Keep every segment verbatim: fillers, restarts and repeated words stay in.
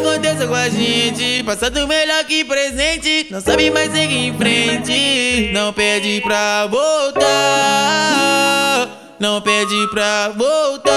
aconteceu com a gente? Passado melhor que presente, não sabe mais seguir em frente. Não pede pra voltar, não pede pra voltar.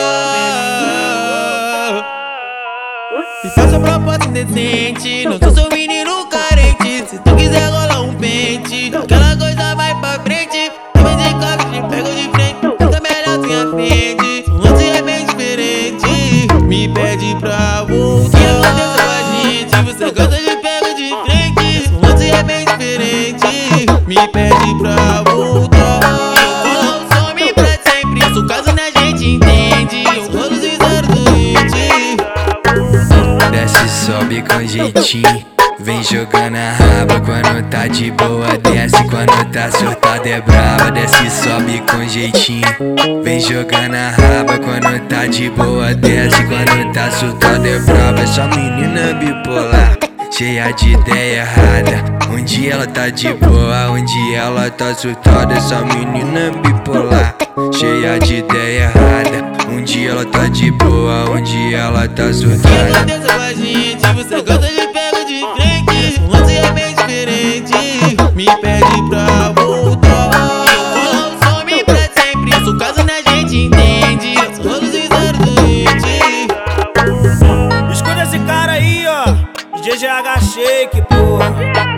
Me faça proposta indecente, não sou seu menino carente. Se tu quiser rolar um pente, aquela coisa vai pra frente. Também de coque, te pego de frente, tenta melhor tu à frente. Um lance é bem diferente, me pede pra voltar. O que aconteceu com a gente? Você gosta de pego de frente. Um lance é bem diferente, me pede pra voltar. Rola o som, me pra sempre, isso caso na gente entende. Eu rolo sincero doente. Desce, sobe com jeitinho, vem jogando a raba quando tá de boa. Desce quando tá surtada é brava. Desce, sobe com jeitinho, vem jogando a raba quando tá de boa. Desce quando tá surtada é brava. Essa menina bipolar, cheia de ideia errada. Um dia ela tá de boa, um dia ela tá surtada. Essa menina bipolar, cheia de ideia errada. Um dia ela tá de boa, um dia ela tá O que surtada. aconteceu com a gente? Você gosta de pego de frente. Um lance é bem diferente, me pede pra voltar. Rola o som, me pra sempre, isso caso na gente entende. Eu sou rolo sincero doente. Escuta esse cara aí, ó, D J G H Shake, porra.